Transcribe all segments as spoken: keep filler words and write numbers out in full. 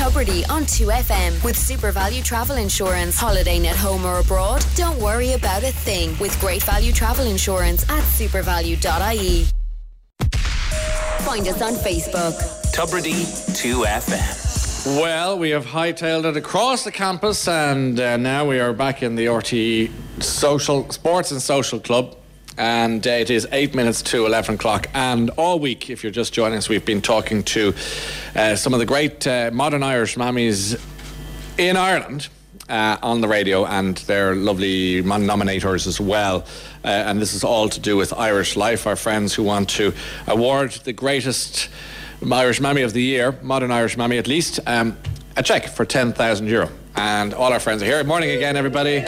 Tubridy on two F M with Super Value Travel Insurance. Holidaying at home or abroad? Don't worry about a thing with Great Value Travel Insurance at supervalue dot I E. Find us on Facebook. Tubridy two F M. Well, we have hightailed it across the campus, and uh, now we are back in the R T E Social Sports and Social Club. And uh, it is eight minutes to eleven o'clock. And all week, if you're just joining us, we've been talking to uh, some of the great uh, modern Irish mammies in Ireland uh, on the radio, and their lovely nominators as well. Uh, and this is all to do with Irish Life, our friends who want to award the greatest Irish Mammy of the Year, modern Irish Mammy at least, um, a cheque for ten thousand euro. And all our friends are here. Good morning again, everybody.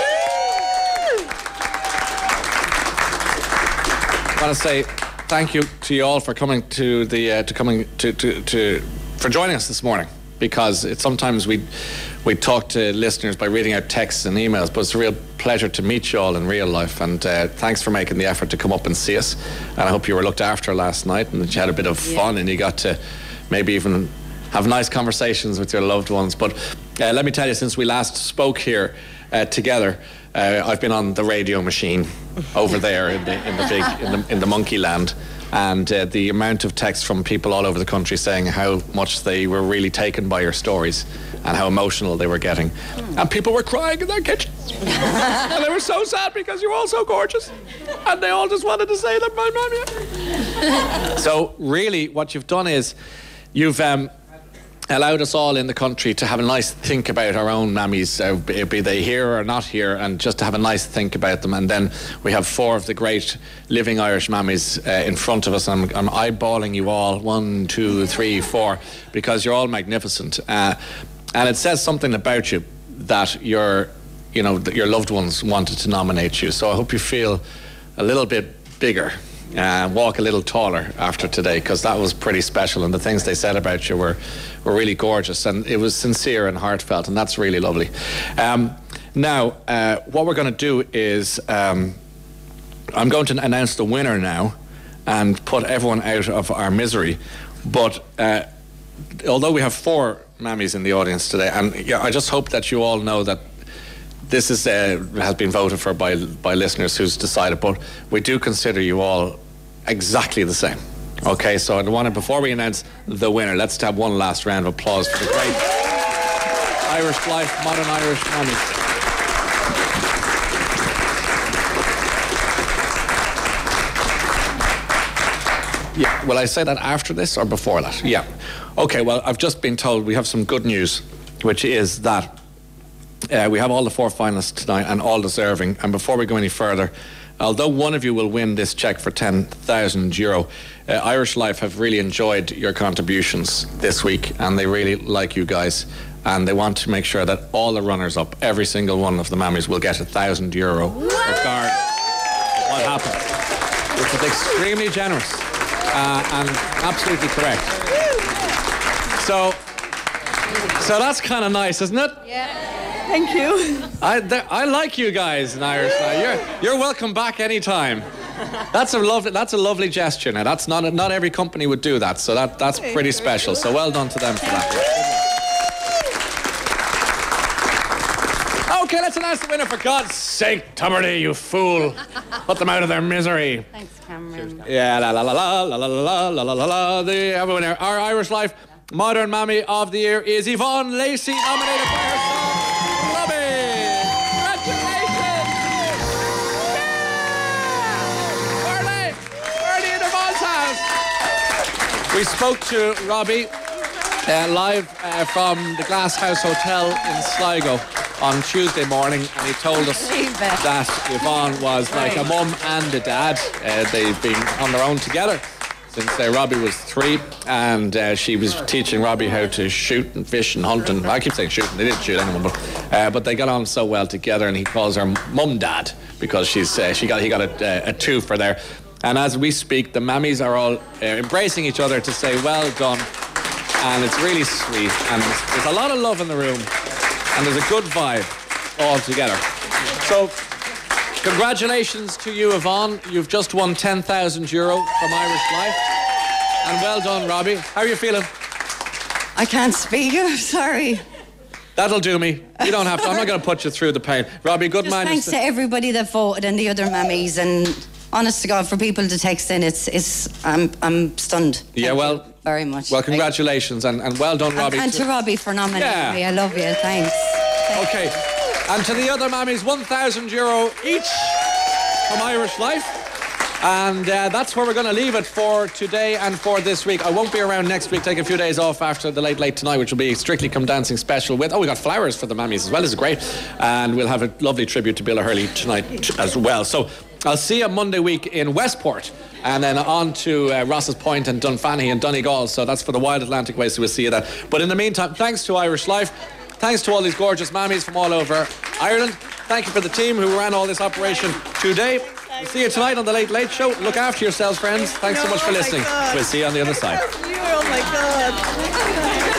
I want to say thank you to you all for coming to the uh, to coming to, to to for joining us this morning, because it's sometimes we we talk to listeners by reading out texts and emails, but it's a real pleasure to meet you all in real life, and uh, thanks for making the effort to come up and see us. And I hope you were looked after last night and that you had a bit of fun, yeah. And you got to maybe even have nice conversations with your loved ones. But uh, let me tell you, since we last spoke here uh, together, Uh, I've been on the radio machine over there in the in the big in the, in the monkey land, and uh, the amount of texts from people all over the country saying how much they were really taken by your stories and how emotional they were getting, and people were crying in their kitchens and they were so sad because you were all so gorgeous, and they all just wanted to say that my mum. So really, what you've done is you've um, allowed us all in the country to have a nice think about our own mammies, uh, be, be they here or not here, and just to have a nice think about them. And then we have four of the great living Irish mammies uh, in front of us. I'm, I'm eyeballing you all, one, two, three, four, because you're all magnificent. Uh, and it says something about you that your, you know, that your loved ones wanted to nominate you. So I hope you feel a little bit bigger. Uh, walk a little taller after today, because that was pretty special, and the things they said about you were were really gorgeous, and it was sincere and heartfelt, and that's really lovely. Um, now, uh, what we're going to do is um, I'm going to announce the winner now and put everyone out of our misery. But uh, although we have four mammies in the audience today, and yeah, I just hope that you all know that this is uh, has been voted for by by listeners who's decided, but we do consider you all exactly the same. Okay, so I want to, before we announce the winner, let's have one last round of applause for the great Irish Life, modern Irish mammies. Yeah, will I say that after this or before that? Yeah. Okay, well, I've just been told we have some good news, which is that Uh, we have all the four finalists tonight, and all deserving. And before we go any further, although one of you will win this cheque for ten thousand euro, uh, Irish Life have really enjoyed your contributions this week, and they really like you guys, and they want to make sure that all the runners-up, every single one of the mammies, will get a thousand euro regardless of what happens, which is extremely generous uh, and absolutely correct. So, so that's kind of nice, isn't it? Yeah. Thank you. I th- I like you guys in Irish Life. You're you're welcome back anytime. That's a lovely that's a lovely gesture. Now that's not a, not every company would do that, so that that's pretty special. So well done to them for that. Okay, let's announce the winner, for God's sake, Tubridy, you fool! Put them out of their misery. Thanks, Cameron. Yeah, la la la la la la la la la la la. The have a winner. Our Irish Life Modern Mammy of the Year is Yvonne Lacey, nominated by her song. We spoke to Robbie uh, live uh, from the Glass House Hotel in Sligo on Tuesday morning, and he told us that Yvonne was like a mum and a dad. Uh, they've been on their own together since uh, Robbie was three, and uh, she was teaching Robbie how to shoot and fish and hunt, and I keep saying shoot, and they didn't shoot anyone, but uh, but they got on so well together, and he calls her mum dad because she's uh, she got he got a, a two for there. And as we speak, the mammies are all uh, embracing each other to say well done, and it's really sweet, and there's, there's a lot of love in the room, and there's a good vibe all together. So congratulations to you, Yvonne. You've just won ten thousand euro from Irish Life, and well done, Robbie. How are you feeling? I can't speak. I'm sorry. That'll do me. You don't have to. I'm not going to put you through the pain. Robbie, good Just man. thanks to everybody that voted and the other mammies, and honest to God, for people to text in, it's it's I'm I'm stunned. Yeah, Thank well, you very much. Well, congratulations and, and well done, Robbie. And, and to Robbie for nominating Yeah. me. I love you. Thanks. Thanks. Okay. And to the other mammies, one thousand euro each from Irish Life. And uh, that's where we're going to leave it for today and for this week. I won't be around next week. Take a few days off after the Late Late Tonight, which will be Strictly Come Dancing special with... Oh, we got flowers for the mammies as well. This is great. And we'll have a lovely tribute to Bill O'Hurley tonight as well. So I'll see you Monday week in Westport. And then on to uh, Ross's Point and Dunfanny and Donegal. So that's for the Wild Atlantic Way, so we'll see you then. But in the meantime, thanks to Irish Life. Thanks to all these gorgeous mammies from all over Ireland. Thank you for the team who ran all this operation today. We'll see you tonight on the Late Late Show. Look after yourselves, friends. Thanks so much for listening. We'll see you on the other side. Oh my God.